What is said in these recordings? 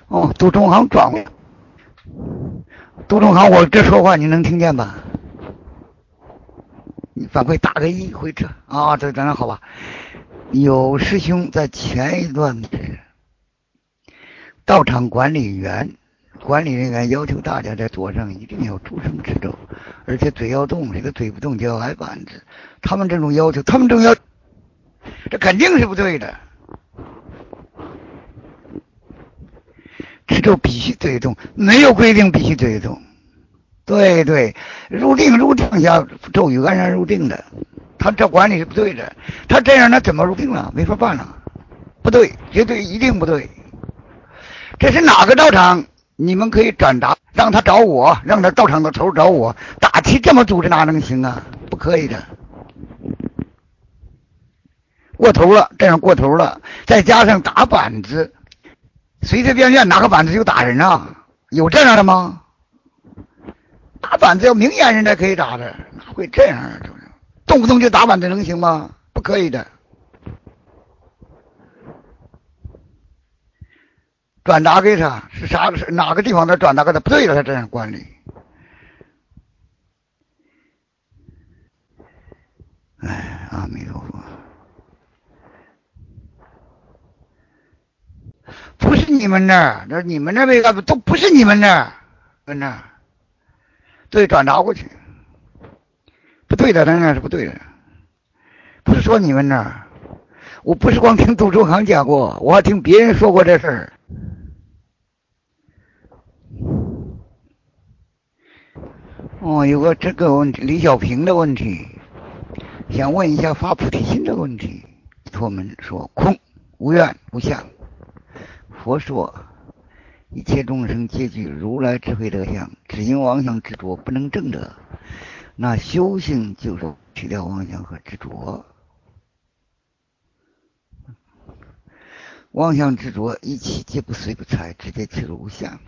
哦，杜中航转过来。杜中航，我这说话你能听见吧？你反馈打个一回车啊，这当然好吧。有师兄在前一段道场管理人员要求大家在桌上一定要诸声持咒，而且嘴要动，这个嘴不动就要挨板子。他们这种要求，这肯定是不对的。持咒必须嘴动，没有规定必须嘴动。对对，入定下咒语按然入定的，他这管理是不对的。他这样他怎么入定了？没法办了，不对，绝对一定不对。这是哪个道场？你们可以转达，让他找我，让他道场的头找我。打旗这么组织哪能行啊？不可以的，过头了，这样过头了，再加上打板子，随随便便拿个板子就打人啊？有这样的吗？打板子要明眼人才可以打的，哪会这样啊？动不动就打板子能行吗？不可以的。转达给他是啥？是哪个地方的转达给他不对了？他这样管理。哎，阿弥陀佛，不是你们那儿，那你们那为啥都不是你们那儿？那儿对，转达过去，不对的，当然是不对的。不是说你们那儿，我不是光听杜中航讲过，我还听别人说过这事儿。哦，有个这个问题，李小平的问题，想问一下发菩提心的问题。佛门说空，无愿无相。佛说一切众生皆具如来智慧德相，只因妄想执着不能证得。那修行就是去掉妄想和执着。妄想执着一起皆不随不睬，直接去入无相。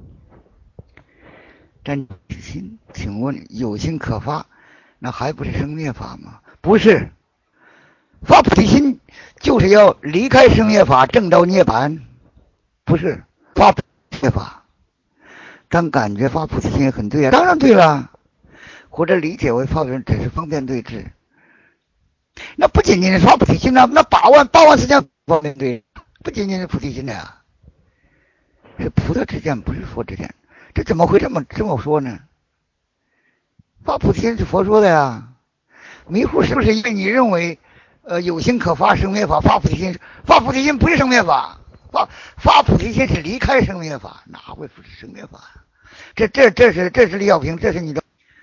真心，请问有心可发，那还不是生灭法吗？不是，发菩提心就是要离开生灭法，证到涅槃，不是发菩提心法。当感觉发菩提心很对啊，当然对了，或者理解为发菩提只是方便对治。那不仅仅是发菩提心啊，那八万四千方便对，不仅仅是菩提心的呀，是菩萨之见，不是佛之见。这怎么会这么说呢？发菩提心是佛说的呀，迷糊是不是因为你认为有心可发生灭法？发菩提心不是生灭法，发菩提心是离开生灭法，哪会不是生灭法？这是李小平，这是你的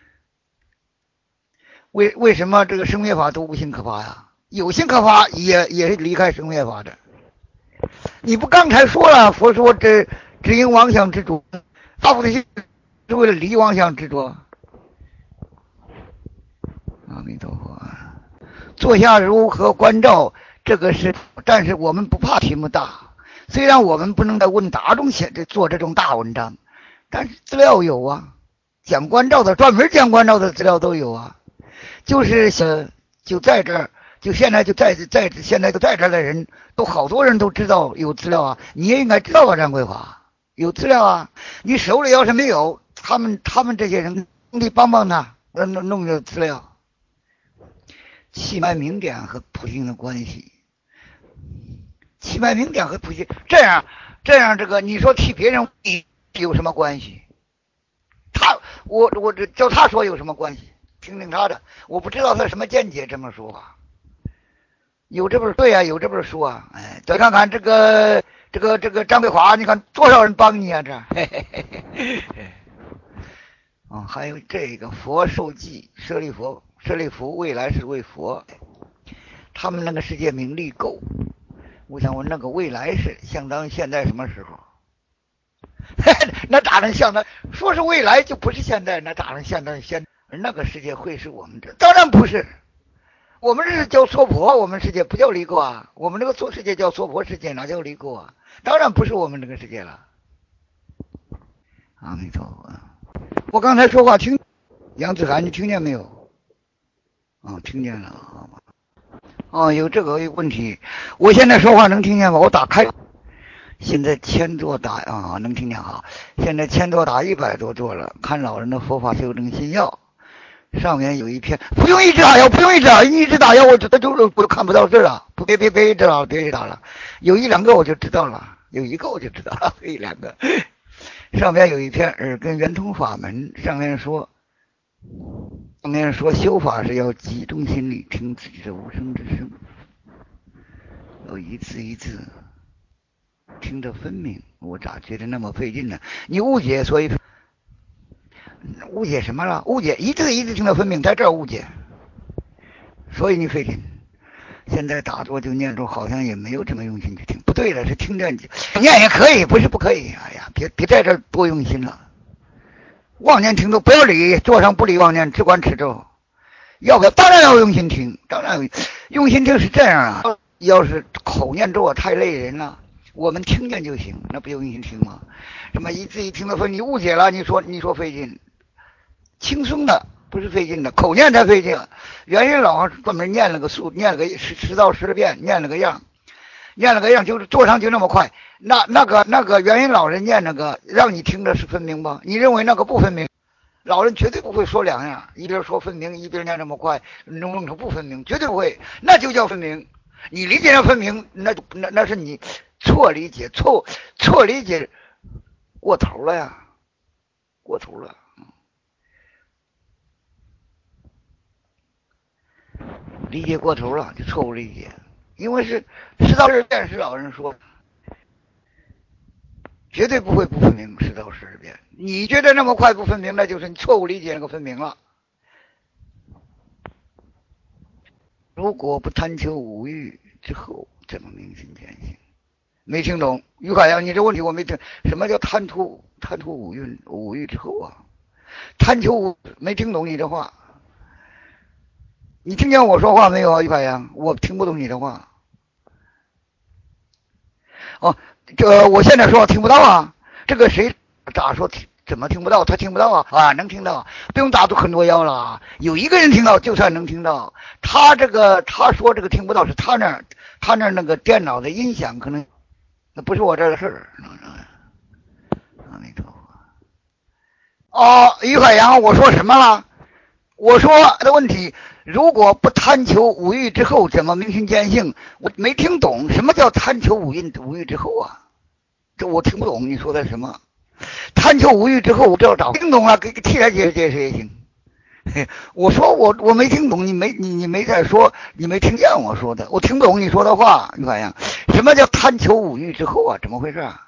为什么这个生灭法都无心可发呀？有心可发也是离开生灭法的。你不刚才说了，佛说这只因妄想执着，发菩提心是为了离妄想执着。阿弥陀佛，坐下如何关照，这个是，但是我们不怕题目大，虽然我们不能在问答中做这种大文章，但是资料有啊，讲关照的专门讲关照的资料都有啊，就是就在这儿，就现在就在现在就在这儿的人都好多人都知道有资料啊，你也应该知道啊，张桂华有资料啊，你手里要是没有，他们这些人你帮帮他，弄个资料。气脉明点和普性的关系，气脉明点和普性这样这个，你说替别人有什么关系？我这叫他说有什么关系？听听他的，我不知道他什么见解这么说话。有这本对啊，有这本书啊，哎，再看看这个张桂华，你看多少人帮你啊这。嘿嘿嘿嘿哦，还有这个佛受记舍利弗未来是为佛，他们那个世界名利够，我想问那个未来是相当于现在什么时候？那咋能相当？说是未来就不是现在，那咋能相当于现在？而那个世界会是我们这？当然不是，我们这是叫娑婆，我们世界不叫离垢啊，我们这个世界叫娑婆世界，哪叫离垢啊？当然不是我们这个世界了。阿弥陀佛。我刚才说话听杨子涵，你听见没有？哦，听见了，好吧。哦，有这个问题，我现在说话能听见吗？我打开， 现在1000座打啊，能听见哈？现在1000座打100多座了。看老人的佛法修正心要，上面有一篇，不用一直打药，不用一直打，一直打药我就看不到字了。别一直打，别一直打了。有1、2个我就知道了，有1个我就知道了，1、2个。上面有一篇耳根圆通法门，上面说修法是要集中心力听自己的无声之声，要一字一字听得分明。我咋觉得那么费劲呢？你误解，所以误解什么了？误解一字一字听得分明，在这儿误解，所以你费劲。现在打坐就念咒，好像也没有这么用心去听。不对了，是听着念也可以，不是不可以。哎呀，别在这儿多用心了。妄念听咒不要理，坐上不理妄念，只管持咒。要不要？当然要用心听，当然用心听是这样啊。要是口念咒太累人了，我们听见就行，那不用心听吗？什么一字一听的说你误解了，你说费劲，轻松的不是费劲的，口念才费劲。元音老专门念了个数，念了个10到10遍，念了个样，就是做上就那么快。那个元音老人念那个，让你听着是分明吧？你认为那个不分明？老人绝对不会说2样，一边说分明，一边念这么快，弄成不分明，绝对不会，那就叫分明。你理解的分明，那是你错理解，错理解过头了呀，过头了。理解过头了就错误理解，因为是10到12遍是老人说，绝对不会不分明10到12遍。你觉得那么快不分明，那就是你错误理解那个分明了。如果不贪求五欲之后，怎么明心见性？没听懂，于海洋，你这问题我没听。什么叫贪图五欲之后啊？贪求没听懂你的话。你听见我说话没有啊，于海洋？我听不懂你的话。哦，我现在说听不到啊。这个谁咋说？怎么听不到？他听不到啊？啊，能听到，不用打出很多腰了。有一个人听到，就算能听到。他说这个听不到，是他那个电脑的音响可能，那不是我这的事儿。阿弥陀佛。哦，于海洋，我说什么了？我说的问题，如果不贪求五欲之后，怎么明心见性？我没听懂，什么叫贪求五欲之后啊？这我听不懂，你说的什么？贪求无欲之后，我就要找听懂了，给替他解释也行。我说我没听懂，你没在说，你没听见我说的，我听不懂你说的话。于海洋，什么叫贪求五欲之后啊？怎么回事啊？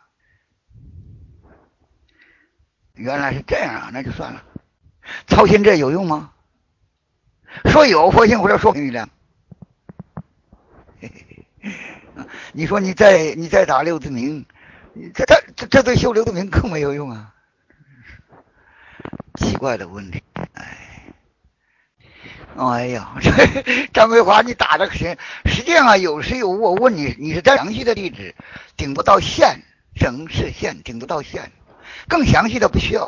原来是这样啊，那就算了。操心这有用吗？说有佛性或者说力量。你说你再打六字明，这对修六字明更没有用啊！奇怪的问题，哎呀，张桂华，你打的行。实际上有时我问你，你是再详细的地址，顶不到县，省市县顶不到县，更详细的不需要。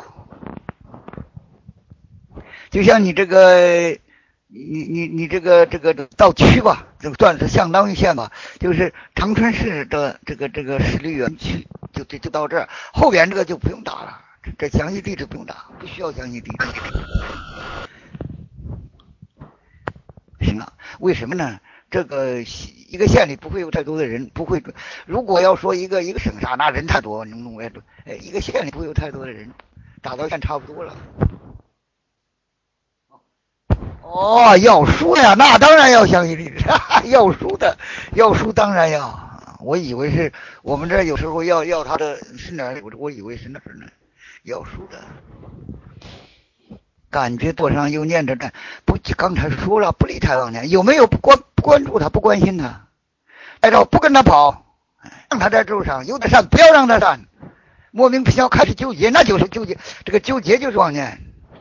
就像你这个，你这个到区吧，就算是相当于县吧，就是长春市的这个市绿园区，就到这儿，后边这个就不用打了，这详细地址不用打，不需要详细地址。行了，为什么呢？这个一个县里不会有太多的人，不会。如果要说一个省啥，那人太多，能弄来一个县里不会有太多的人，打到县差不多了。哦，要书呀，那当然要详细地址。要书当然要。我以为是我们这有时候要他的是哪儿，我以为是哪儿呢？要书的。感觉多上又念着呢，不，刚才说了不理他妄念，有没有不关注他，不关心他，挨着不跟他跑，让他在路上有的善，不要让他善，莫名其妙开始纠结，那就是纠结，这个纠结就是妄念。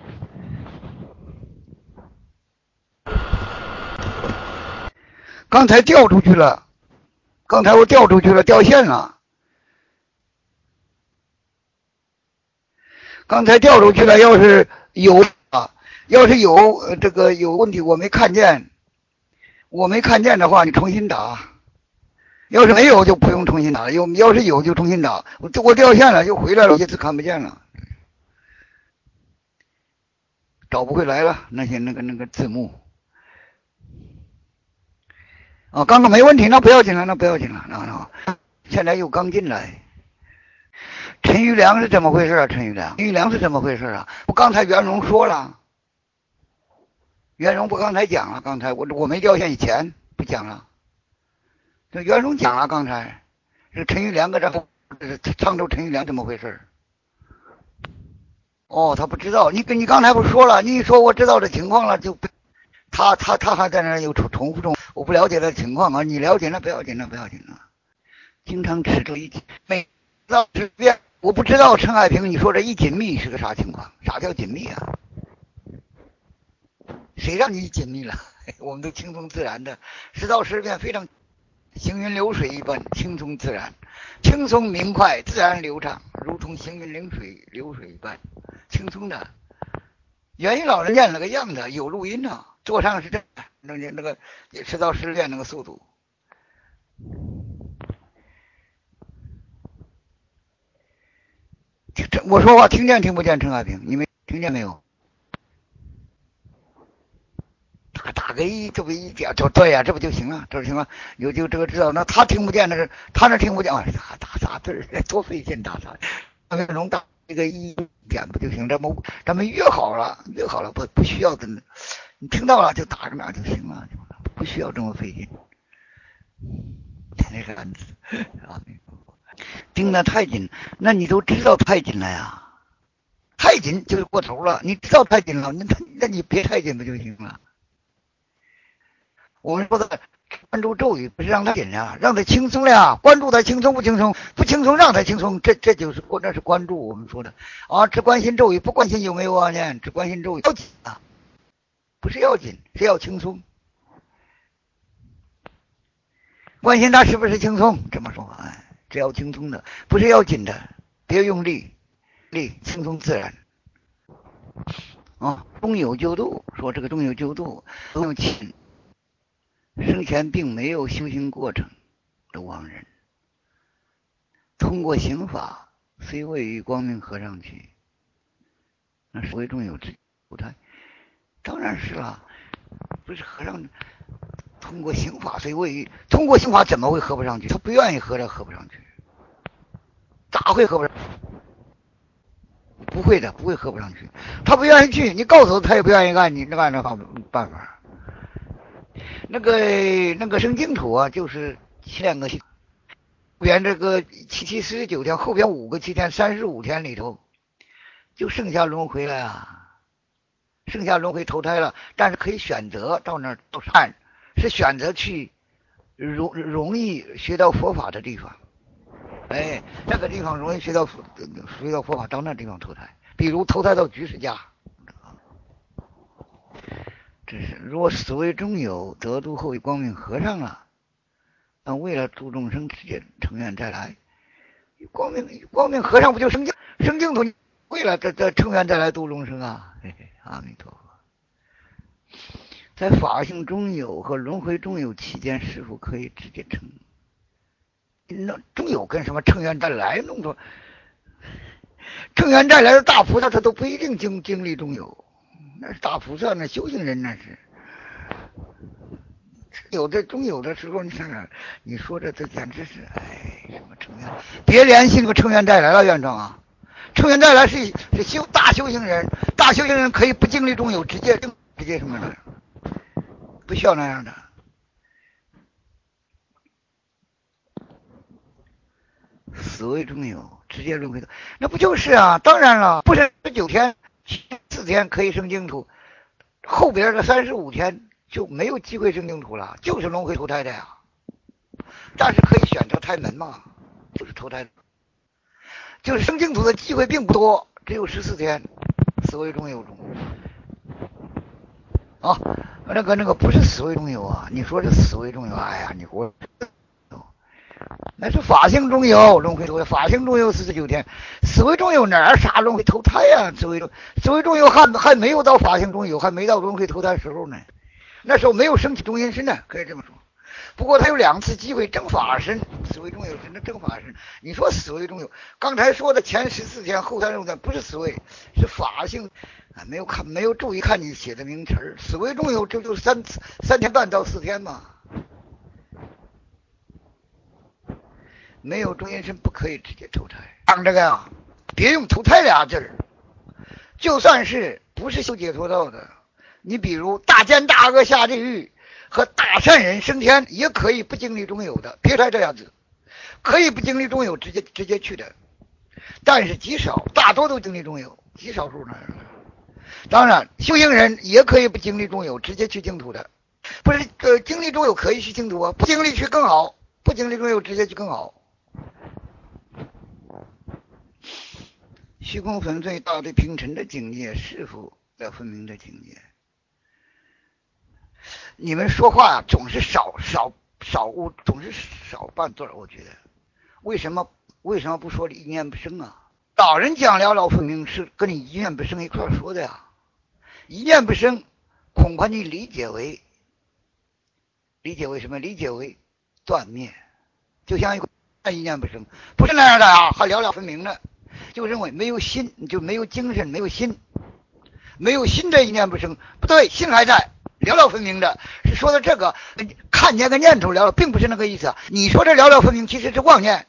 刚才掉出去了，刚才我掉出去了，掉线了，刚才掉出去了，要是有这个有问题我没看见的话，你重新打。 要是没有就不用重新打，要是有就重新打。我掉线了又回来了，这次看不见了，找不回来了那些那个字幕。啊，刚刚没问题，那不要紧了，那不要紧了，那现在又刚进来。陈玉良是怎么回事啊？陈玉良是怎么回事啊？我刚才袁荣说了，袁荣不刚才讲了，刚才我没掉线以前不讲了，这袁荣讲了，刚才这陈玉良搁这唱奏陈玉良怎么回事？哦，他不知道，你刚才不说了，你一说我知道这情况了，就他还在那又重复中，我不了解的情况啊，你了解那不要紧了，不要紧了。经常吃这一每知道吃遍，我不知道陈海平，你说这一紧密是个啥情况？啥叫紧密啊？谁让你紧密了？我们都轻松自然的，10到10遍非常行云流水一般，轻松自然，轻松明快，自然流畅，如同行云流水一般，轻松的。元一老人念了个样子，有录音呢，坐上是这那个10到10遍那个速度。我说话听见听不见？陈海平，你没听见没有？打个1，这不一点就对呀，这不就行了？这不行了，有就这个知道。那他听不见，他那听不见，打啥字多费劲打啥？那种打这个1点不就行？咱们约好了，不需要的，你听到了就打个哪就行了，不需要这么费劲。那个案子啊，盯得太紧，那你都知道太紧了呀，太紧就是过头了。你知道太紧了，那你别太紧不就行了？我们说的关注咒语不是让他紧呀，让他轻松了呀。关注他轻松不轻松？不轻松让他轻松，这就是那是关注。我们说的啊，只关心咒语，不关心有没有妄念，只关心咒语要紧啊，不是要紧，是要轻松。关心他是不是轻松？这么说，只要轻松的，不是要紧的，别用力，轻松自然。啊，中有救度，说这个中有救度，不用亲。生前并没有修行过程的亡人，通过刑法虽位于光明和尚去，那是为中有之投胎，当然是了，不是和尚通过刑法虽位于，通过刑法怎么会合不上去？他不愿意合，他合不上去，咋会合不上去？不会的，不会合不上去。他不愿意去，你告诉他，他也不愿意干，你按照办法。那个生净土啊，就是7个后边这个749天，后边5个7天，35天里头，就剩下轮回了呀，剩下轮回投胎了。但是可以选择到那儿到善，是选择去容易学到佛法的地方。哎，那个地方容易学到佛法，到那地方投胎，比如投胎到居士家。这是若所谓中有得度后光明和尚了，那为了度众生，直接成愿再来。光明和尚不就生净土，为了这成愿再来度众生啊！阿弥陀佛。在法性中有和轮回中有期间，是否可以直接成？那中有跟什么成愿再来弄着？成愿再来的大菩萨，他都不一定经历中有。那是大菩萨，那修行人那是有的中有的时候，你看看，你说这简直是什么成愿？别联系那个成愿再来了，院长啊！成愿再来是大修行人，大修行人可以不经历中有，直接什么的，不需要那样的。死为中有，直接轮回的，那不就是啊？当然了，不是9天、4天可以生净土，后边的35天就没有机会生净土了，就是轮回投胎的呀。但是可以选择胎门嘛，就是投胎的，就是生净土的机会并不多，只有14天，死为中有中。啊，那个不是死为中有啊，你说是死为中有，哎呀，你给我。那是法性中有轮回投胎，法性中有49天，死为中有哪儿啥轮回投胎呀？死为中有还没有到法性中有，还没到轮回投胎时候呢，那时候没有升起中阴身呢，可以这么说。 不过他有2次机会正法身，死为中有神的正法身。你说死为中有，刚才说的前14天后36天不是死为，是法性啊，没有注意看你写的名词儿。死为中有，这就3天半到4天嘛。没有中阴身不可以直接投胎。讲这个呀，别用投胎俩字儿。就算是不是修解脱道的，你比如大奸大恶下地狱和大善人升天，也可以不经历中有的，别猜这样子，可以不经历中有直接去的，但是极少，大多都经历中有，极少数那样的。当然，修行人也可以不经历中有直接去净土的，不是经历中有可以去净土啊，不经历去更好，不经历中有直接去更好。虚空粉碎大对平沉的境界是否要分明的境界？你们说话呀，总是少误，总是少半字，我觉得为什么不说一念不生啊？老人讲了了分明是跟你一念不生一块说的呀。一念不生，恐怕你理解为什么？理解为断灭，就像一个一念不生，不是那样的啊，还了了分明的。就认为没有心就没有精神，没有心的一念不生，不对，心还在，了了分明的，是说的这个看见个念头了了，并不是那个意思。你说这了了分明其实是妄念。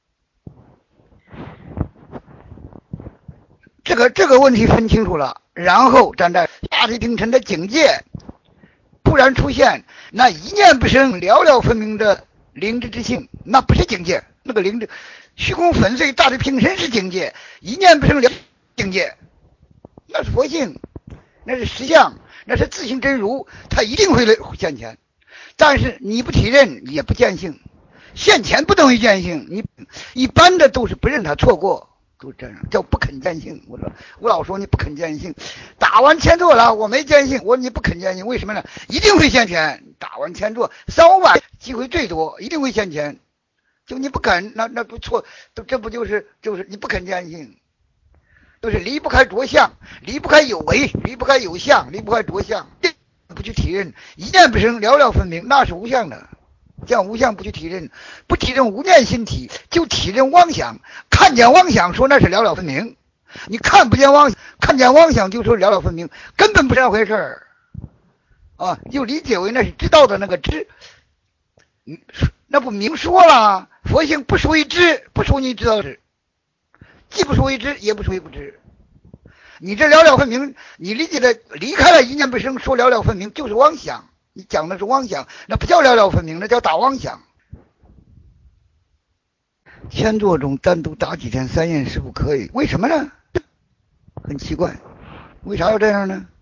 这个问题分清楚了，然后站在大地平沉的境界突然出现那一念不生了了分明的灵智之性，那不是境界，那个灵智虚空粉碎大地平沉是境界，一念不生了境界，那是佛性，那是实相，那是自性真如，它一定会现前。但是你不体认也不见性，现前不等于见性，你一般的都是不认它，错过都这样，叫不肯见性。我老说你不肯见性，打完前座了我没见性，我说你不肯见性，为什么呢？一定会现前，打完前座300-500机会最多，一定会现前。就你不肯，那不错，这不就是你不肯见性，就是离不开着相，离不开有为，离不开有相，离不开着相，不去体认，一念不生了了分明，那是无相的。像无相不去体认，不体认无念心体，就体认妄想，看见妄想说那是了了分明，你看不见妄想，看见妄想就说了了分明，根本不是那回事儿啊！就理解为那是知道的那个知，那不明说了，佛性不属于知，不属于你知道知，既不属于知，也不属于不知。你这了了分明，你理解的离开了一念不生，说了了分明就是妄想，你讲的是妄想，那不叫了了分明，那叫打妄想。千座中单独打几天3宴是不可以，为什么呢？很奇怪，为啥要这样呢？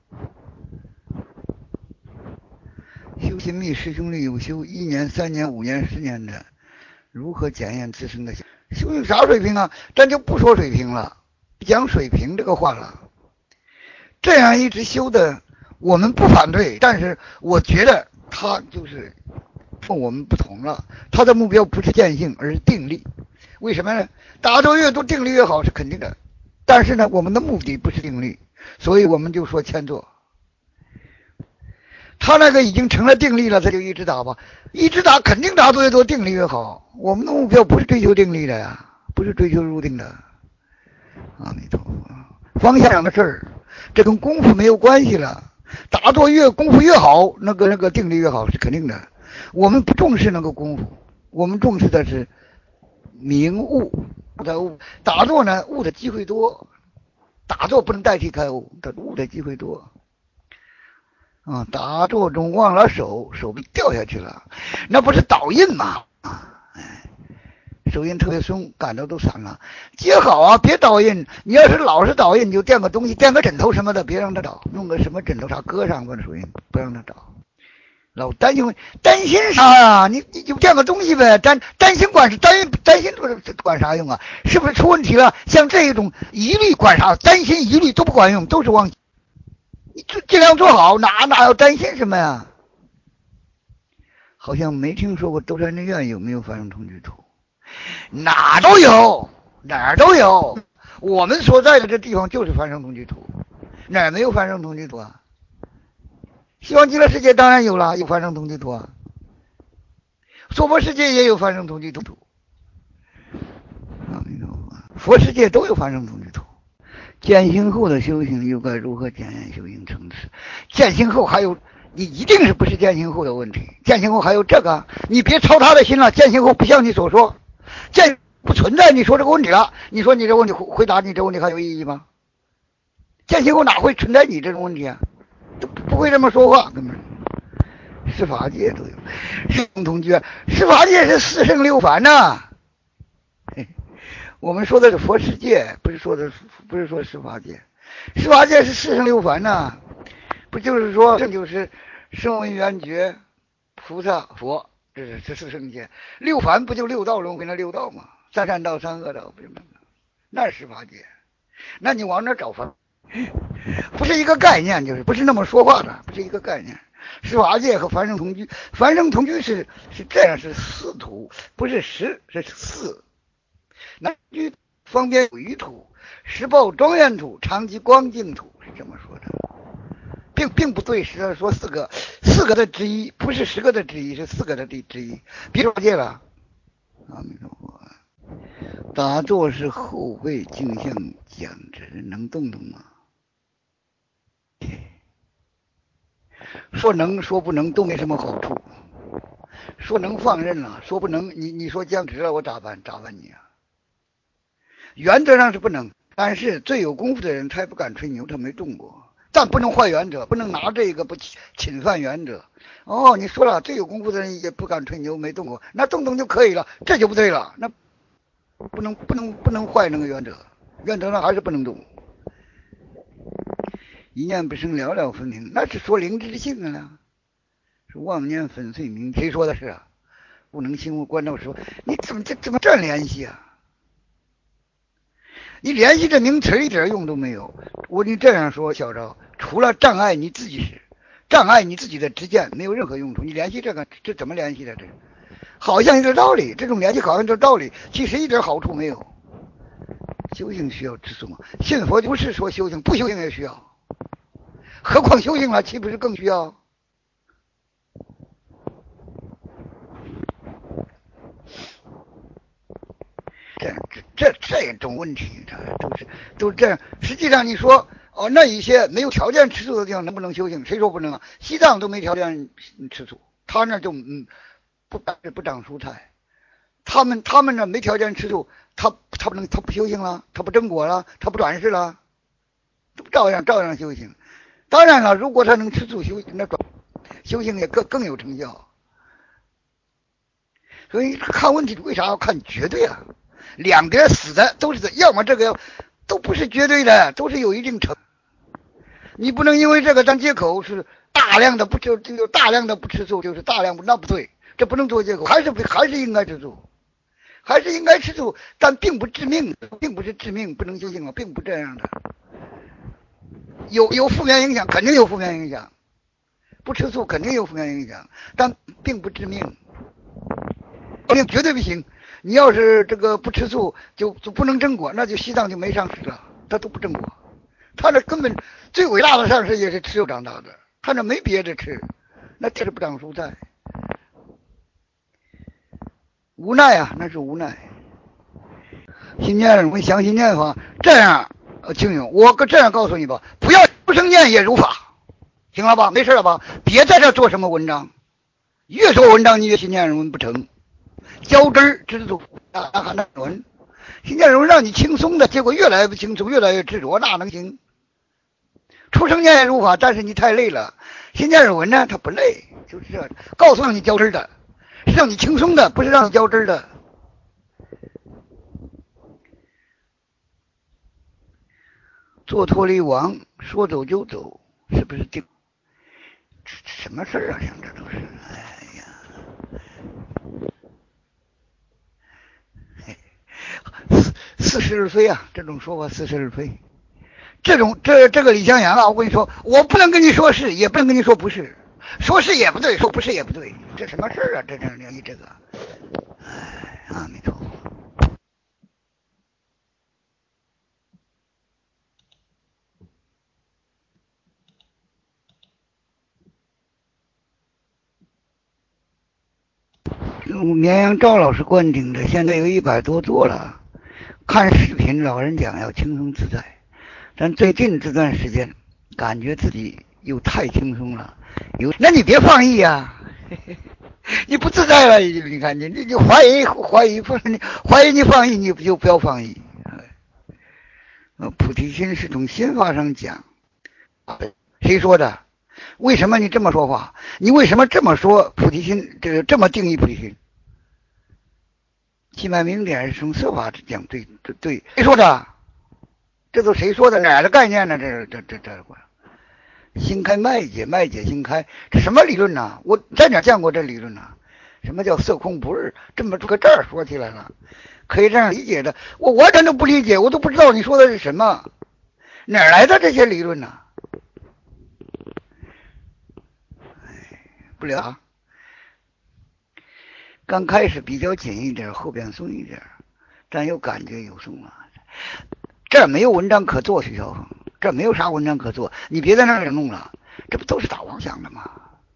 修心密师兄弟有修1年、3年、5年、10年的，如何检验自身的修行啥水平啊？咱就不说水平了，不讲水平这个话了。这样一直修的，我们不反对，但是我觉得他就是跟我们不同了。他的目标不是见性，而是定力。为什么呢？打坐越多，定力越好是肯定的。但是呢，我们的目的不是定力，所以我们就说千坐。他那个已经成了定力了，他就一直打吧，一直打肯定打坐越多，定力越好。我们的目标不是追求定力的呀，不是追求入定的。阿弥陀佛，方向的事儿，这跟功夫没有关系了。打坐越功夫越好，那个定力越好是肯定的。我们不重视那个功夫，我们重视的是明悟的悟。打坐呢，悟的机会多，打坐不能代替开悟，它悟的机会多。打坐中忘了手臂掉下去了，那不是倒印吗？手印特别松，感到都散了。接好啊，别倒印。你要是老是倒印，你就垫个东西，垫个枕头什么的，别让它倒，弄个什么枕头啥搁上吧，手印不让它倒。老担心啥啊？你就垫个东西呗，担心担心管啥用啊？是不是出问题了？像这种疑虑管啥？担心疑虑都不管用，都是妄。你尽量做好，哪要担心什么呀？好像没听说过兜山之院有没有发生同居图，哪都有，哪儿都有。我们所在的这地方就是繁盛同居图，哪儿没有繁盛同居图啊？西方极乐世界当然有了，有繁盛同居图啊。 娑婆世界也有凡圣同居土，佛世界都有凡圣同居土。践行后的修行又该如何检验修行层次？践行后还有，你一定是不是践行后的问题？践行后还有这个，你别操他的心了。践行后不像你所说，践不存在你说这个问题了。你说你这问题回答你这问题还有意义吗？践行后哪会存在你这种问题啊？都不会这么说话，根本。十法界都有，圣同居，十法界是四圣六凡呐。我们说的是佛世界，不是说十法界。十法界是四圣六凡呐，不就是说这就是声闻缘觉、菩萨、佛，这是四圣界。六凡不就六道轮回那六道吗？三善道、三恶道，不是吗？那是十法界。那你往哪找法？不是一个概念，就是不是那么说话的，不是一个概念。十法界和凡圣同居，凡圣同居是这样，是四土，不是十，是四。南居方便有余土，实报庄严土，长期光净土，是这么说的，并不对，是说四个的之一，不是10个的之一，是4个的之一。别说界了，阿弥陀佛。打坐是后背镜像讲直，能动吗？说能说不能都没什么好处，说能放任了，说不能，你说僵直了，我咋办你啊？原则上是不能，但是最有功夫的人他也不敢吹牛，他没动过。但不能坏原则，不能拿这个不侵犯原则。哦，你说了，最有功夫的人也不敢吹牛，没动过，那动就可以了，这就不对了。那不能坏那个原则，原则上还是不能动。一念不生，了了分明，那是说灵知性啊，是妄念粉碎明。谁说的是啊？不能心无关照说，你怎么这联系啊？你联系这名词一点用都没有。我跟你这样说，小昭，除了障碍你自己是障碍你自己的知见，没有任何用处。你联系这个，这怎么联系的？这好像有点道理，这种联系好像有点道理，其实一点好处没有。修行需要知足吗？信佛不是说修行，不修行也需要，何况修行了，岂不是更需要？这种问题，都这样。实际上，你说哦，那一些没有条件吃素的地方能不能修行？谁说不能啊？西藏都没条件吃素，他那就不长蔬菜。他们那没条件吃素，他不修行了，他不正果了，他不转世了，照样修行。当然了，如果他能吃素修行，那修行也更有成效。所以看问题为啥要看绝对啊？两边死的都是要么这个都不是绝对的，都是有一定成。你不能因为这个当借口是大量的不吃素，就是大量不，那不对，这不能做借口，还是应该吃素，还是应该吃素，但并不致命，并不是致命不能修行了，并不这样的。有负面影响，肯定有负面影响，不吃素肯定有负面影响，但并不致命。绝对不行。你要是这个不吃素就不能正果，那就西藏就没上师了，他都不正果。他那根本最伟大的上师也是吃肉长大的，他那没别的吃，那吃不长蔬菜。无奈啊，那是无奈。心念我相信念法，这样清勇，我这样告诉你吧，不要不生念也如法，行了吧？没事了吧？别在这做什么文章，越做文章你越心念文不成。较真儿知足还那文，心念容让你轻松的，结果越来越不轻松，越来越执着，那能行？出生念也如法，但是你太累了。心念文呢，它不累，就是这，告诉让你较真的，是让你轻松的，不是让你较真的。做脱离王，说走就走，是不是定？什么事啊？像这都是，哎呀，似是而非啊！这种说法似是而非。这个李向阳啊，我跟你说，我不能跟你说是，也不能跟你说不是，说是也不对，说不是也不对，这什么事啊？这你这个，哎，阿弥陀佛。 绵阳赵老师灌顶的现在有100多座了。看视频老人讲要轻松自在，但最近这段时间感觉自己又太轻松了。那你别放逸啊，你不自在了，你看你怀疑你放逸，你就不要放逸。菩提心是从心法上讲，谁说的？为什么你这么说话？你为什么这么说菩提心？这么定义菩提心？气脉明点是从色法讲，对，谁说的？这都谁说的？哪的概念呢？这心开脉解，脉解心开，这什么理论呢？我在哪见过这理论呢？什么叫色空不二？这么个这儿说起来了，可以这样理解的。我完全都不理解，我都不知道你说的是什么，哪来的这些理论呢？不了。刚开始比较紧一点，后边松一点，但又感觉有松了。这没有文章可做，徐小凤，这没有啥文章可做，你别在那里弄了，这不都是打妄想的吗？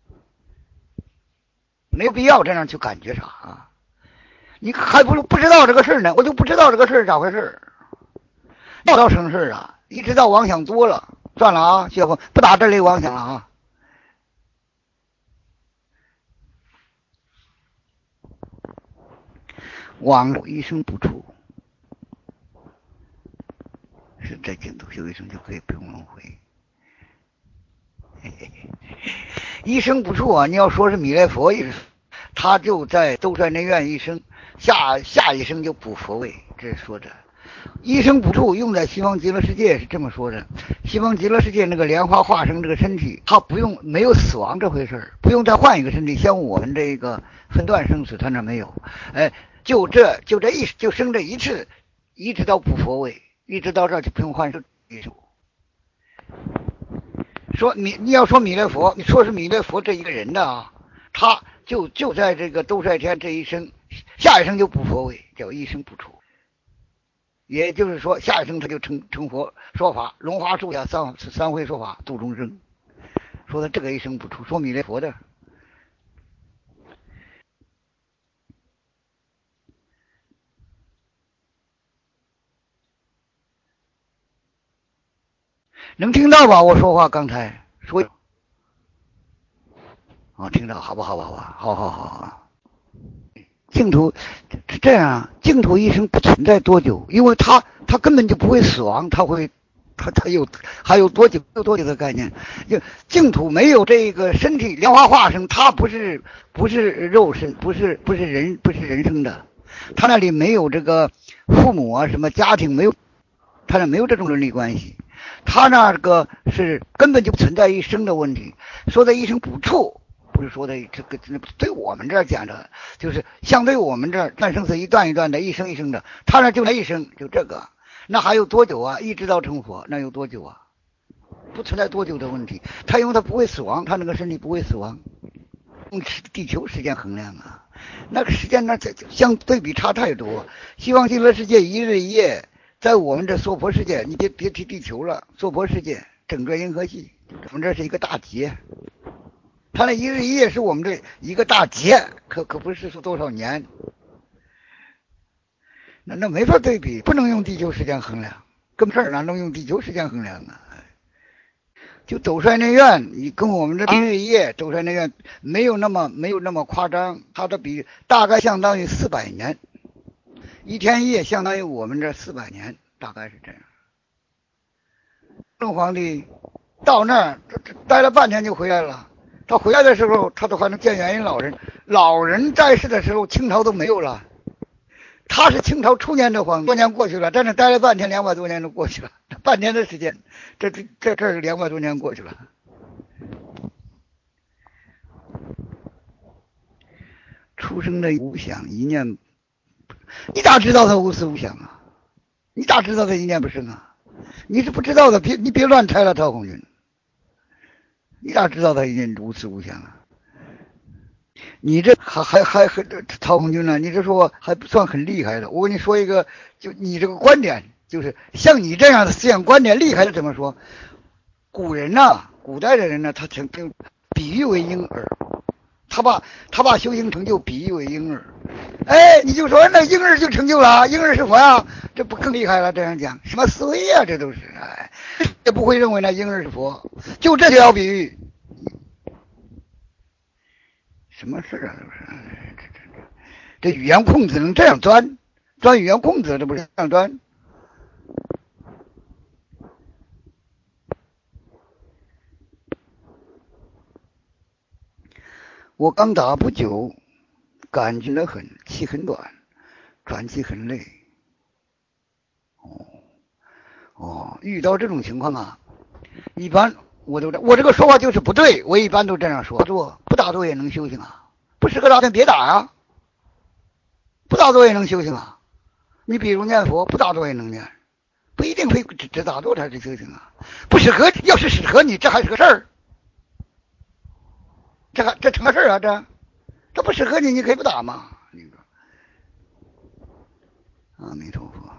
没有必要这样去感觉啥啊！你还不如不知道这个事呢，我就不知道这个事咋回事，要到生事啊！一直到妄想多了，算了啊，徐小凤不打这类妄想了啊。往一生不出，是在净土修一生就可以不用轮回。一生不出啊！你要说是弥勒佛一生，他就在兜率内院一生，下一生就补佛位，这是说的。一生不出用在西方极乐世界是这么说的：西方极乐世界那个莲花化生这个身体，他没有死亡这回事，不用再换一个身体，像我们这个分段生死，他那没有。就生这一次，一直到补佛位，一直到这儿就不用换身体。说你要说弥勒佛，你说是弥勒佛这一个人的啊，他就在这个兜率天这一生，下一生就补佛位，叫一生不出。也就是说，下一生他就成佛说法，龙华树下三回说法度众生。说的这个一生不出，说弥勒佛的。能听到吧？我说话刚才说，听到，好吧，好。净土是这样，净土一生不存在多久，因为他根本就不会死亡，他还有多久的概念。就净土没有这个身体莲花化生，它不是肉身，不是人生的，他那里没有这个父母啊，什么家庭没有，他那没有这种伦理关系。他那个是根本就不存在一生的问题，说的一生不处，不是说的这个对我们这儿讲的，就是相对我们这儿断生死一段一段的，一生一生的，他那就那一生就这个，那还有多久啊？一直到成佛，那有多久啊？不存在多久的问题，他因为他不会死亡，他那个身体不会死亡，用地球时间衡量啊，那个时间那相对比差太多。西方极乐世界一日一夜。在我们这娑婆世界，你别提地球了，娑婆世界整个银河系，我们这是一个大劫。他那一日一夜是我们这一个大劫，可不是说多少年，那没法对比，不能用地球时间衡量，跟事儿哪能用地球时间衡量啊？就兜率内院，你跟我们这一日一夜，兜率内院没有那么夸张，它的比大概相当于400年。一天一夜相当于我们这400年，大概是这样。正皇帝到那儿待了半天就回来了。他回来的时候，他都还能见元婴老人。老人在世的时候，清朝都没有了。他是清朝初年的皇帝，多年过去了，在那待了半天，200多年都过去了。半年的时间，这200多年过去了。出生的无想一念。你咋知道他无思无想啊？你咋知道他一念不生啊？你是不知道的，你别乱猜了，陶红军。你咋知道他一念无思无想啊？你这还陶红军呢？你这说还不算很厉害的。我跟你说一个，就你这个观点，就是像你这样的思想观点厉害的怎么说？古代的人呢，他曾经比喻为婴儿。 他把修行成就比喻为婴儿。哎，你就说那婴儿就成就了，婴儿是佛呀，这不更厉害了？这样讲什么思维呀？这都是哎，也不会认为那婴儿是佛，就这就要比喻，什么事啊？都是这语言控制能这样钻语言控制，这不是这样钻？我刚打不久，感觉得很，气很短，喘气很累。遇到这种情况啊，一般我这个说法就是不对，我一般都这样说。不打坐也能修行啊，不适合打坐别打啊，不打坐也能修行啊。你比如念佛，不打坐也能念，不一定非只打坐才是修行啊。不适合，要是适合你，这还是个事儿，这成个事儿啊，这不适合你，你可以不打嘛。阿弥陀佛。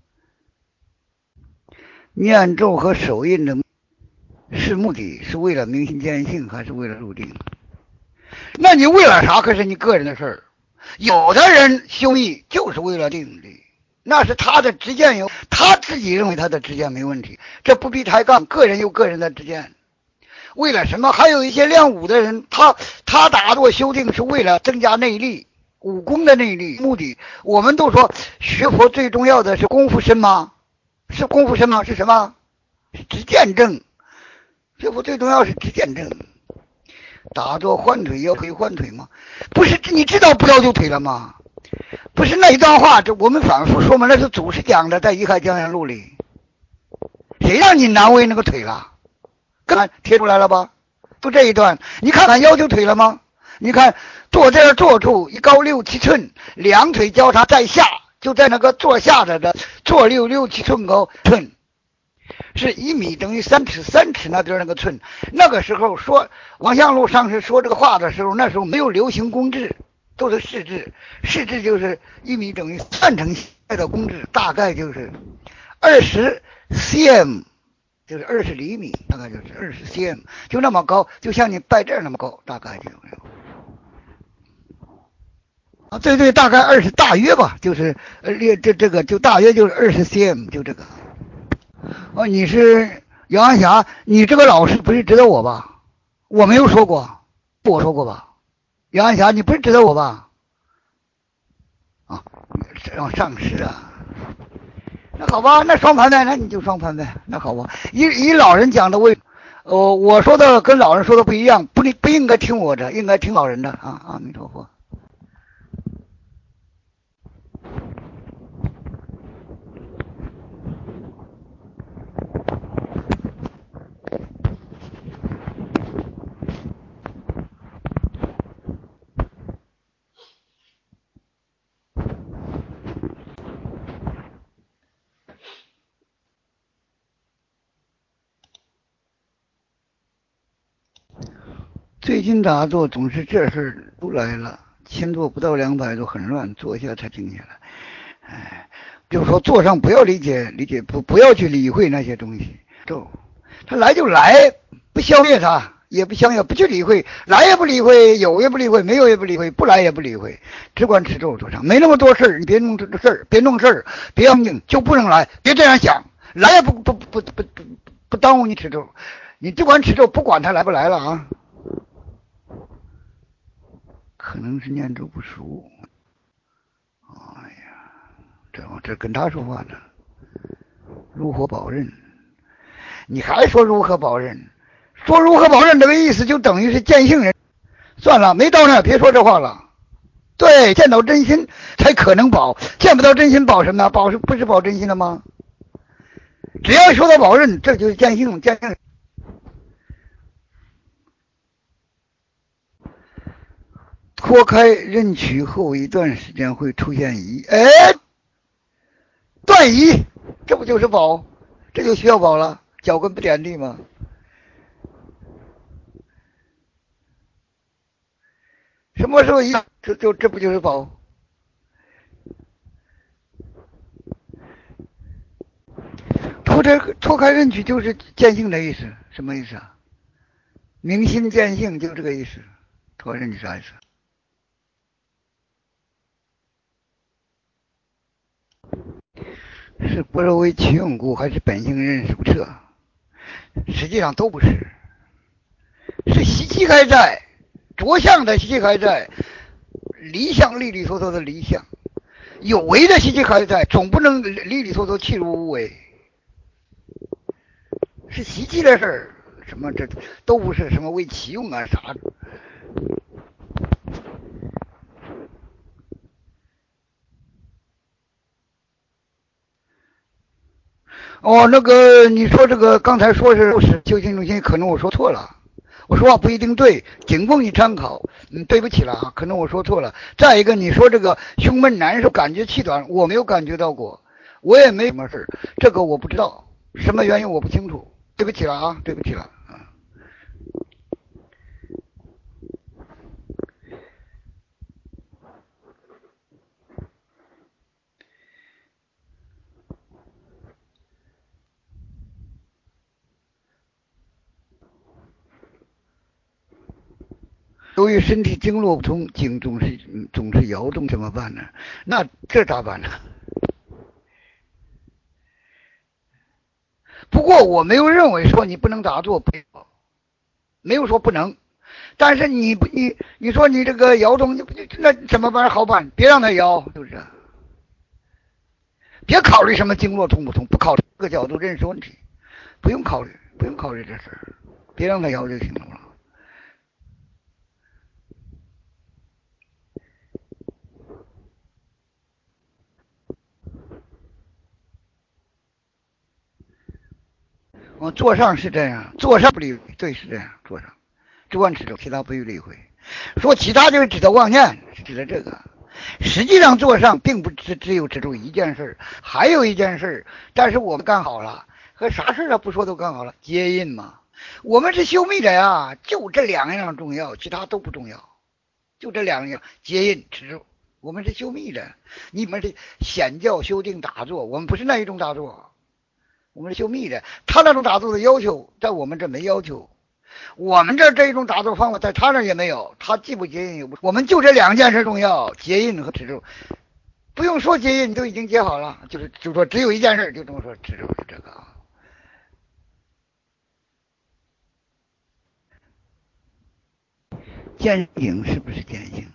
念咒和手印的是目的是为了明心见性，还是为了入定？那你为了啥？可是你个人的事儿。有的人修义就是为了定力，那是他的知见他自己认为他的知见没问题，这不必抬杠，个人有个人的知见。为了什么？还有一些练武的人，他打坐修定是为了增加内力，武功的内力目的。我们都说学佛最重要的是功夫深吗？是功夫深吗？是什么？是知见正。学佛最重要是知见正。打坐换腿要可以换腿吗？不是，你知道不要就腿了吗？不是那一段话，这我们反复说嘛，那是祖师讲的，在《一海江洋录》里。谁让你难为那个腿了？看贴出来了吧？就这一段，你看看腰就腿了吗？你看坐这儿坐处一高6、7寸，两腿交叉在下，就在那个坐下的坐6、7寸高寸。是1米等于3尺，3尺那地儿那个寸。那个时候说王相禄上师说这个话的时候，那时候没有流行公制，都是市制。市制就是1米等于3成现在的公制，大概就是20 cm， 就是20厘米，大概就是20 cm， 就那么高，就像你拜这儿那么高，大概就啊，对，大概20，大约吧，就是这个就大约就是20 cm， 就这个。哦，你是杨安霞，你这个老师不是指导我吧？我没有说过，我说过吧？杨安霞，你不是指导我吧？啊，让上师啊，那好吧，那双盘呗，那你就双盘呗，那好吧。以老人讲的我说的跟老人说的不一样，不应该听我的，应该听老人的啊。阿弥陀佛。最近打坐总是这事儿都来了，前坐不到200都很乱，坐下才静下来。哎，就是说坐上不要理解不要去理会那些东西，咒他来就来，不消灭他，也不消灭，不去理会，来也不理会，有也不理会，没有也不理会，不来也不理会，只管持咒坐上，没那么多事儿，你别弄这事儿，别弄事儿，别安静，就不能来，别这样想，来也不耽误你持咒，你只管持咒，不管他来不来了啊。可能是念咒不熟。哎呀，这跟他说话呢，如何保任？你还说如何保任？说如何保任这个意思就等于是见性人。算了，没到那别说这话了。对，见到真心才可能保，见不到真心保什么？保是不是保真心的吗？只要说到保任，这就是见性。脱开任取后一段时间会出现疑，断疑，这不就是保？这就需要保了，脚跟不点地吗？什么时候疑？这不就是保？脱开任取就是见性的意思，什么意思啊？明心见性就这个意思。 说是你啥意思？是不是为其用故，还是本性认识不彻？实际上都不是，是习气还在，着相的习气还在，离相利利索索的离相，有为的习气还在，总不能利利索索弃入无为，是习气的事儿，什么这都不是什么为其用啊啥的。哦，那个你说这个刚才说是修行中心，可能我说错了，我说话不一定对，仅供你参考。对不起了啊，可能我说错了。再一个，你说这个胸闷难受，感觉气短，我没有感觉到过，我也没什么事，这个我不知道，什么原因我不清楚，对不起了啊，对不起了。由于身体经络不通，经总是摇动，怎么办呢？那这咋办呢？不过我没有认为说你不能打坐，没有说不能，但是你说你这个摇动，那怎么办？好办，别让他摇，是不是？别考虑什么经络通不通，不考虑这个角度认识问题，不用考虑这事儿，别让他摇就行了。坐上是这样，坐上不理会，对，是这样，坐上，只管指着，其他不予理会。说其他就是指的妄念，是指的这个。实际上坐上并不只有指出一件事，还有一件事，但是我们干好了，和啥事啊不说都干好了，接印嘛。我们是修密的呀，就这两样重要，其他都不重要，就这两样，接印指出。我们是修密的，你们是显教修定打坐，我们不是那一种打坐。我们是修密的，他那种打坐的要求，在我们这没要求。我们这一种打坐方法，在他那也没有。他既不结印，也不，我们就这两件事重要：结印和持咒。不用说结印，你都已经结好了，就说只有一件事，就这么说，持咒是这个啊。见性是不是见性？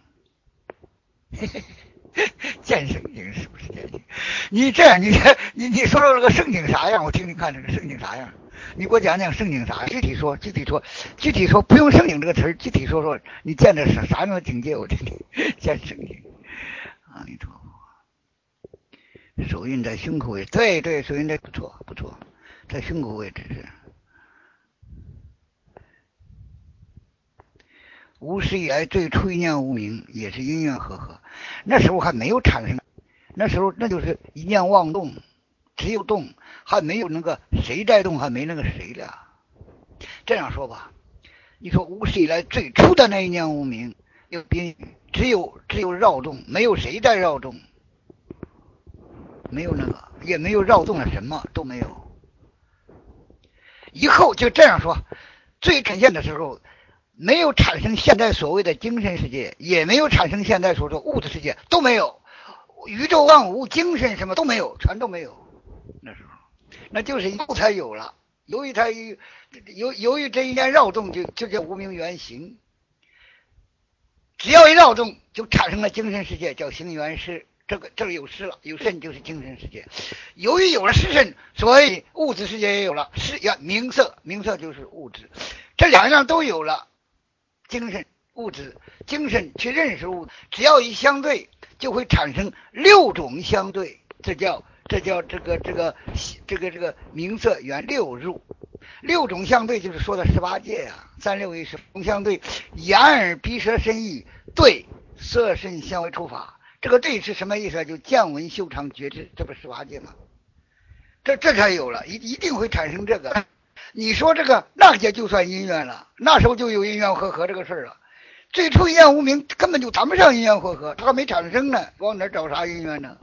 见圣经是不是见性？你这样，你说说这个圣经啥样？我听听看这个圣经啥样。你给我讲讲圣经啥？具体说，不用圣经这个词儿，具体说说你见的啥样的境界？我听听。见圣经，阿弥陀佛。手印在胸口位，对，手印在不错，在胸口位置是。无始以来最初一念无明，也是因缘和合。那时候还没有产生，那时候那就是一念妄动，只有动，还没有那个谁在动，还没那个谁了。这样说吧，你说无始以来最初的那一念无明，有宾语，只有绕动，没有谁在绕动，没有那个，也没有绕动了什么都没有。以后就这样说，最呈现的时候。没有产生现在所谓的精神世界，也没有产生现在所说物质世界，都没有，宇宙万物、精神什么都没有，全都没有。那时候，那就是以后才有了。由于这一念绕动，就叫无明缘行。只要一绕动，就产生了精神世界，叫行缘识。这个有识了，有肾就是精神世界。由于有了识肾，所以物质世界也有了识呀，名色就是物质，这两样都有了。精神物质，精神去认识物质，只要一相对，就会产生六种相对，这叫这个名色缘六入，六种相对就是说的18界啊，三六一十种相对，眼耳鼻舌身意对色身相为处法，这个对是什么意思？就见闻嗅尝觉知，这不18界吗？这才有了，一定会产生这个。你说这个那界就算因缘了，那时候就有因缘和合这个事儿了。最初因缘无明根本就谈不上因缘和合，它还没产生呢，往哪找啥因缘呢？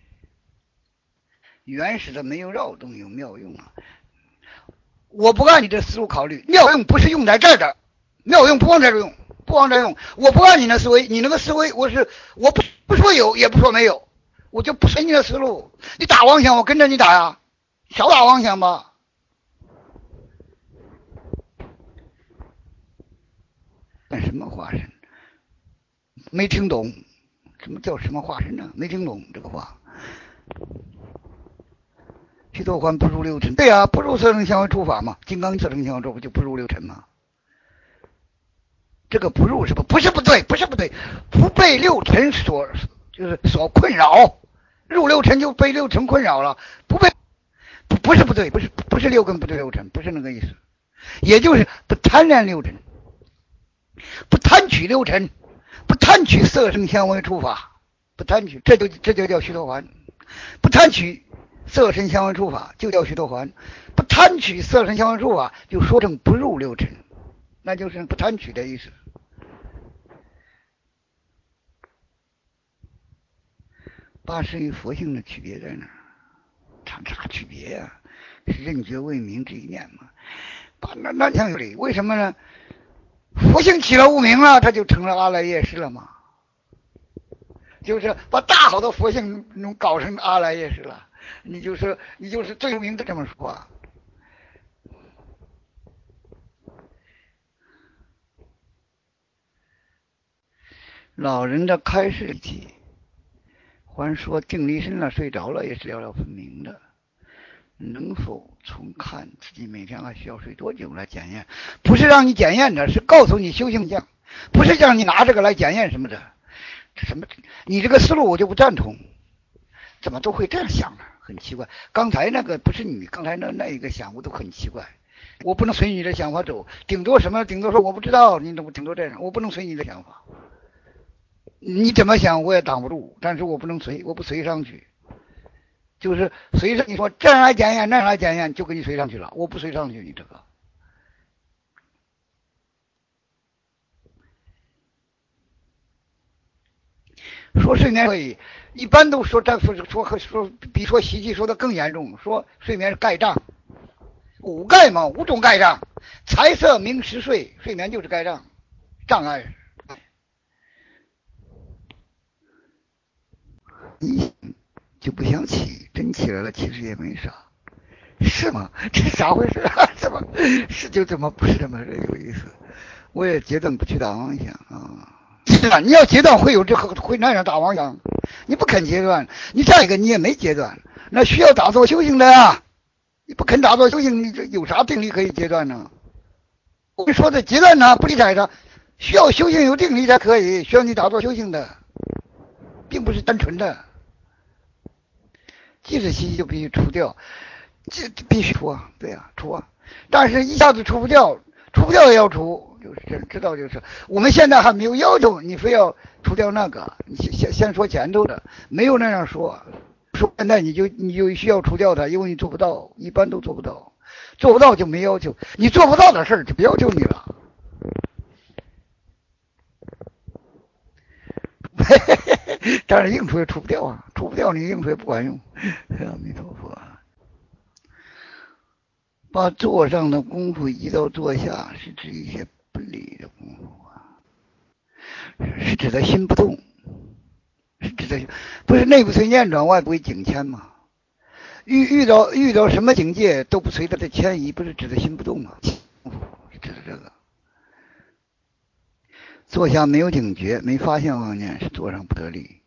原始的没有绕动，有妙用啊！我不按你这思路考虑，妙用不是用在这儿的，妙用不往这儿用， 不往这用。我不按你的思维，你那个思维我不说有，也不说没有，我就不随你的思路。你打妄想，我跟着你打呀，少打妄想吧。干什么化身？没听懂，什么叫什么化身呢？没听懂这个话。须陀洹不入六尘，对呀、不入色声香味触法嘛。金刚色声香味触不就不入六尘吗？这个不入是不是不对，不是不对，不被六尘所困扰，入六尘就被六尘困扰了，不是不对，不是六根不对六尘，不是那个意思，也就是不贪恋六尘，不贪取六尘，不贪取色声香味触法，不贪取，这就叫须陀洹，不贪取色声香味触法就叫须陀洹，不贪取色声香味触法就说成不入六尘，那就是不贪取的意思。八识与佛性的区别在哪儿？啥区别呀、是认觉为明这一念嘛。那讲有理，为什么呢？佛性起了无明了，他就成了阿赖耶识了嘛。就是把大好的佛性搞成阿赖耶识了，你就是最无明的这么说啊。老人的开示记，还说定离身了，睡着了也是了了分明的。能否从看自己每天还需要睡多久来检验？不是让你检验的，是告诉你修行项，不是让你拿这个来检验什么的。你这个思路我就不赞同。怎么都会这样想呢？很奇怪。刚才那个不是你，刚才那一个想，我都很奇怪。我不能随你的想法走，顶多什么？顶多说我不知道，你怎么顶多这样？我不能随你的想法。你怎么想我也挡不住，但是我不能随，我不随上去。就是随着你说这样来检验，那样来检验，就给你随上去了。我不随上去，你这个。说睡眠可以，一般都说比说习气说的更严重，说睡眠是盖障，五盖嘛，五种盖障，财色名食睡，睡眠就是盖障，障碍。你就不想起，真起来了，其实也没啥，是吗？这咋回事啊？怎么是就这么不是这么有意思？我也觉得不去打妄想啊。你要截断会那样打妄想，你不肯截断，你再一个你也没截断，那需要打坐修行的呀。你不肯打坐修行，你这有啥定力可以截断呢？我跟你说的截断呢，不理睬他，需要修行有定力才可以，需要你打坐修行的，并不是单纯的。即使习气就必须除掉，这必须除啊，对啊，除啊，但是一下子除不掉也要除，就是知道就是。我们现在还没有要求你非要除掉那个，你先说前头的，没有那样说现在你就需要除掉它，因为你做不到，一般都做不到，做不到就没要求，你做不到的事儿就不要求你了。但是硬除也除不掉啊，除不掉你硬除也不管用。阿弥陀佛。把坐上的功夫移到坐下，是指一些不利的功夫啊，是指的心不动，是指的不是内不随念转，外不为境迁吗？遇到什么境界都不随它的迁移，不是指的心不动吗？是指的这个。坐下没有警觉，没发现妄念，是坐上不得力。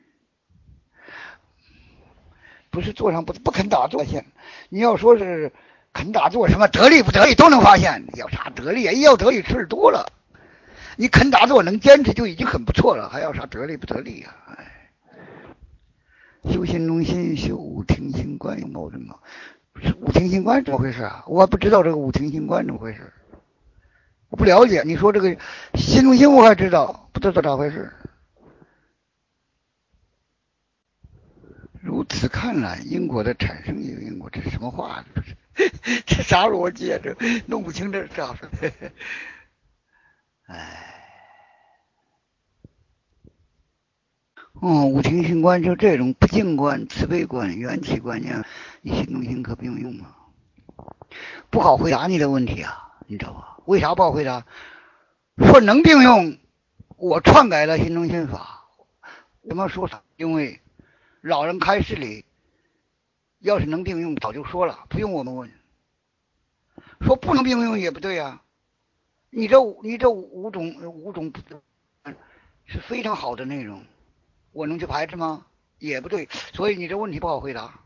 不是坐上不肯打坐现，你要说是肯打坐，什么得力不得力都能发现，要啥得力啊？要得力事多了。你肯打坐能坚持就已经很不错了，还要啥得力不得力啊？修心中心，修五停心观有矛盾吗？五停心观怎么回事啊？我还不知道这个五停心观怎么回事，我不了解。你说这个心中心我还知道，不知道咋回事。如此看来，因果的产生也有因果，这是什么话？这啥逻辑啊？这弄不清这是咋回事？五停心观就这种不净观、慈悲观、缘起观念，你心中心可不用用吗？不好回答你的问题啊，你知道吧？为啥不好回答？ 说能并用，我篡改了新中心法。怎么说啥？因为老人开示里，要是能并用，早就说了，不用我们问。说不能并用也不对啊，你这五种是非常好的内容，我能去排斥吗？也不对，所以你这问题不好回答。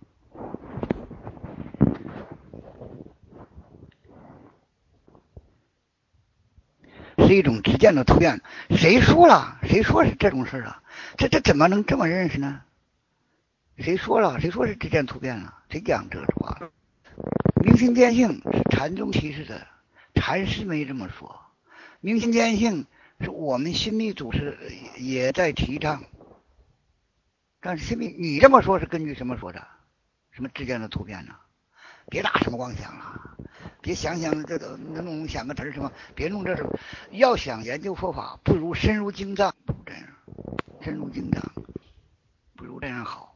是一种直见的突变。谁说了？谁说是这种事啊？这怎么能这么认识呢？谁说了？谁说是直见突变了？谁讲这话？明心见性是禅宗提示的，禅师没这么说。明心见性是我们心密祖师也在提倡，但是心密你这么说是根据什么说的？什么直见的突变呢？别打什么妄想了，别想这个弄想个词什么，别弄这什么。要想研究佛法，不如深入经藏，不如这样，深入经藏，不如这样好。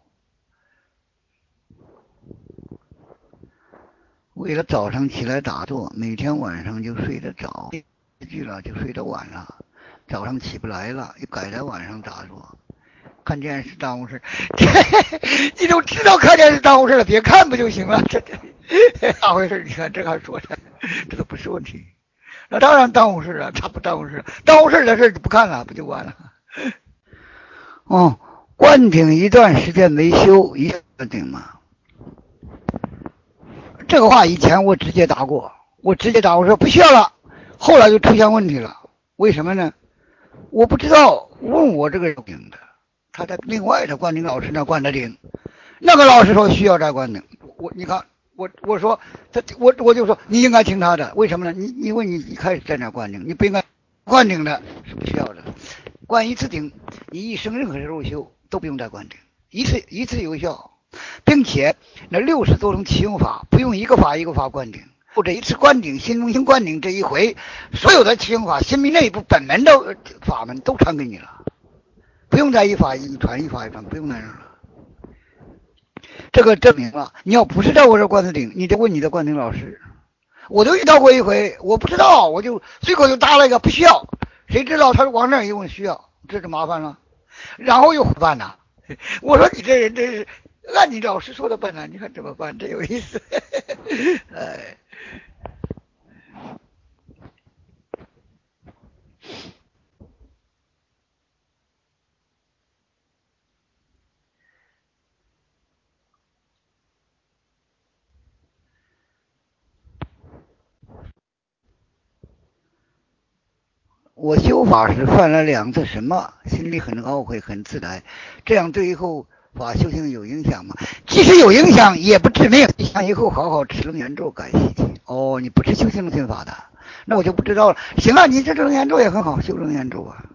为了早上起来打坐，每天晚上就睡得早，剧了就睡得晚了，早上起不来了，又改在晚上打坐。看电视耽误事，你都知道看电视耽误事了，别看不就行了？这咋回事？你看这还说的，这都不是问题。那当然耽误事了，他不耽误事，耽误事的事就不看了，不就完了？灌顶一段时间没修，一下顶嘛。这个话以前我直接答过，我说不需要了，后来就出现问题了。为什么呢？我不知道，问我这个顶的。他在另外的灌顶老师那灌的顶，那个老师说需要再灌顶，你看我说我就说你应该听他的，为什么呢？因为你一开始在那灌顶，你不应该灌顶的是不需要的，灌一次顶，你一生任何时候修都不用再灌顶，一次有效，并且那60多种起用法不用一个法一个法灌顶，或者一次灌顶新中心灌顶这一回，所有的起用法新密内部本门的法门都传给你了。不用再一法一传，不用那样了。这个证明了，你要不是在我这灌的顶，你得问你的灌顶老师。我都遇到过一回，我不知道，我就随口就搭了一个不需要，谁知道他往那儿一问需要，这就麻烦了。然后又办呐，我说你这人真是按你老师说的办呐，你看怎么办？真有意思。哎。我修法时犯了2次什么？心里很懊悔，很自来，这样对以后法修行有影响吗？即使有影响，也不致命。想以后好好持楞严咒改习气。你不是修行心法的，那我就不知道了。行啊，你这楞严咒也很好，修楞严咒啊。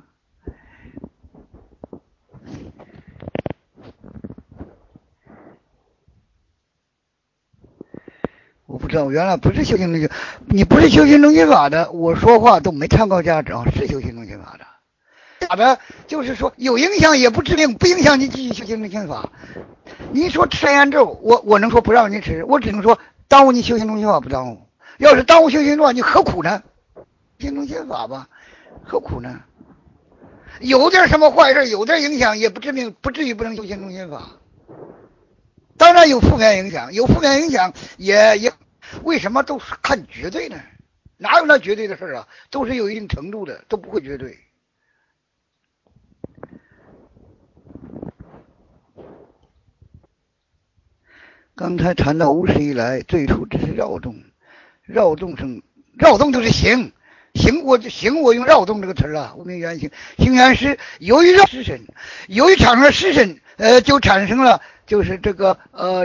我不知道，原来不是修行中心，你不是修行中心法的，我说话都没参考价值啊，是修行中心法的。法的就是说有影响也不致命，不影响你继续修行中心法。你说吃楞严咒，我能说不让你吃，我只能说耽误你修行中心法不耽误。要是耽误修行法，你何苦呢？修行中心法吧，何苦呢？有点什么坏事，有点影响也不致命，不至于不能修行中心法。当然有负面影响，也为什么都是看绝对呢？哪有那绝对的事啊？都是有一定程度的，都不会绝对。刚才谈到无始以来，最初只是绕动声，绕动就是行，我用绕动这个词了，无名原行，行原失，由于产生了失身，就产生了就是这个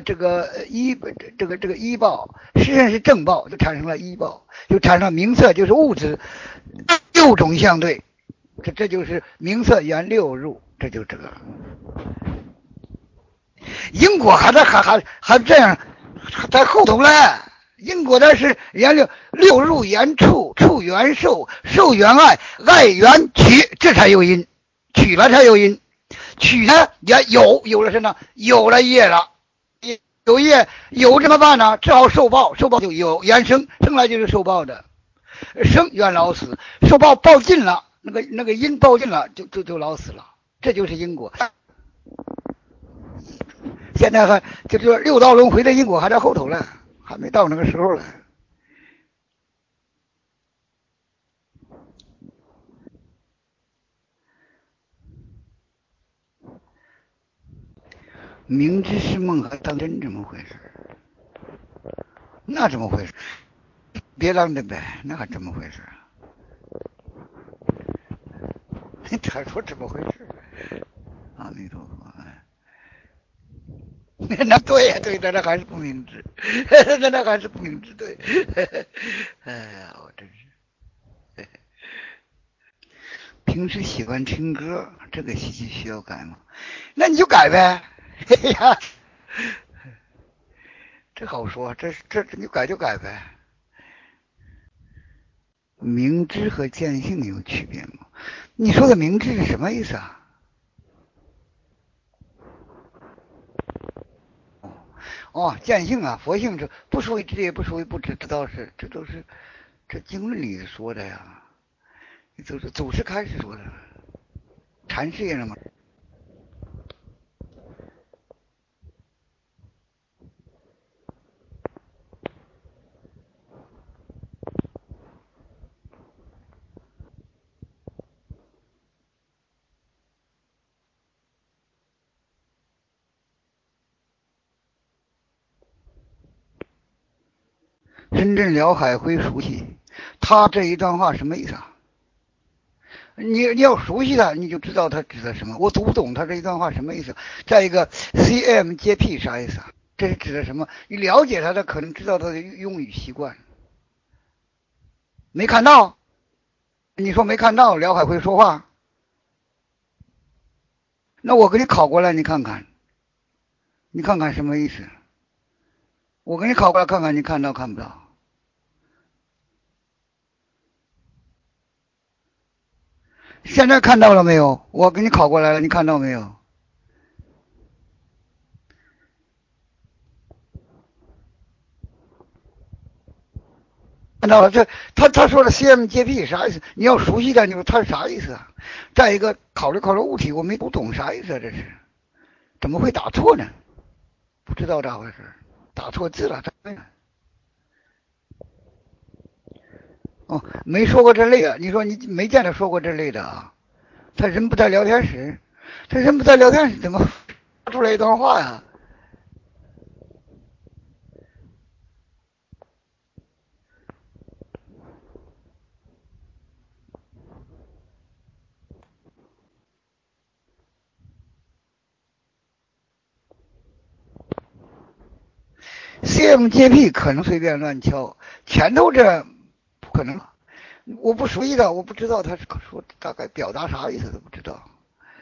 依报，失身是正报，就产生了依报，就产生了名色，就是物质6种相对，这就是名色缘6入，这就这个因果还这样，在后头嘞。因果的是缘6入缘处，处缘受，受缘爱，爱缘取，这才有因，取了才有因，取呢也有了什么？有了业了，有业有怎么办呢？只好受报，受报就有缘生，生来就是受报的。 生愿老死，受报尽了，那个因报尽了，就老死了，这就是因果。现在还就是六道轮回的因果还在后头了，还没到那个时候了。明知是梦还当真，怎么回事？那怎么回事？别当真呗，那还怎么回事？他说怎么回事？阿弥陀佛。那对呀，对，那还是不明智，那还是不明智，对。哎呀，我真是。平时喜欢听歌，这个习气需要改吗？那你就改呗。哎呀，这好说，这你改就改呗。明知和见性有区别吗？你说的明知是什么意思啊？哦，见性啊，佛性这不属于知，也不属于不知，这都是这经论里说的呀，都是祖师开始说的，禅师也那么。深圳辽海会熟悉，他这一段话什么意思啊？你要熟悉他，你就知道他指的什么。我读不懂他这一段话什么意思。再一个 CMJP 啥意思啊？这是指的什么？你了解他的，可能知道他的用语习惯。没看到？你说没看到？辽海会说话？那我给你考过来，你看看，你看看什么意思？我给你考过来看看，你看到看不到？现在看到了没有？我给你考过来了，你看到没有？看到了，这他说的 CMJP 啥意思？你要熟悉的，你说他是啥意思啊？再一个，考虑物体，我没读懂啥意思啊？这是怎么会打错呢？不知道咋回事，打错字了。哦，没说过这类的，你说你没见他说过这类的啊？他人不在聊天室，他人不在聊天室，怎么发出来一段话呀？CMJP 可能随便乱敲，前头这不可能。我不熟悉的，我不知道他是说大概表达啥意思都不知道。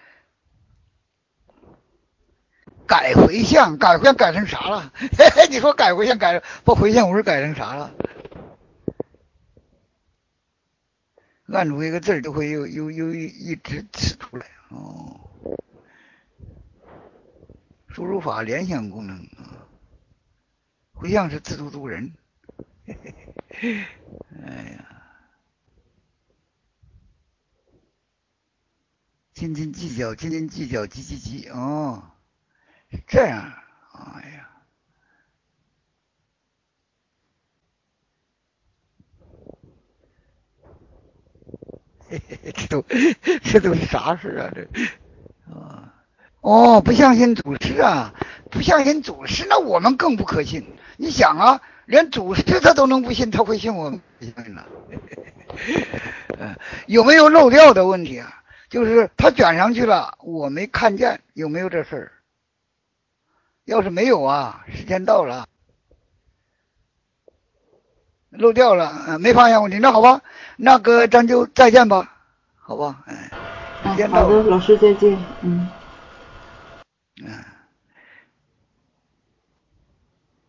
改回向，改回向改成啥了？嘿嘿，你说改回向把回向文改成啥了？按住一个字就会有一直词出来。哦，输入法联想功能啊，回向是自度度人。嘿嘿嘿，哎呀，斤斤计较，斤斤计较，急急急。哦，是这样。哎呀，嘿嘿嘿，这都是啥事啊？这啊。哦，不相信祖师啊，不相信祖师，那我们更不可信。你想啊，连祖师他都能不信，他会信我们？有没有漏掉的问题啊？就是他卷上去了，我没看见，有没有这事儿？要是没有啊，时间到了，漏掉了，没发现问题，那好吧，那个咱就再见吧，好吧，时间到了。 好的，老师再见。嗯。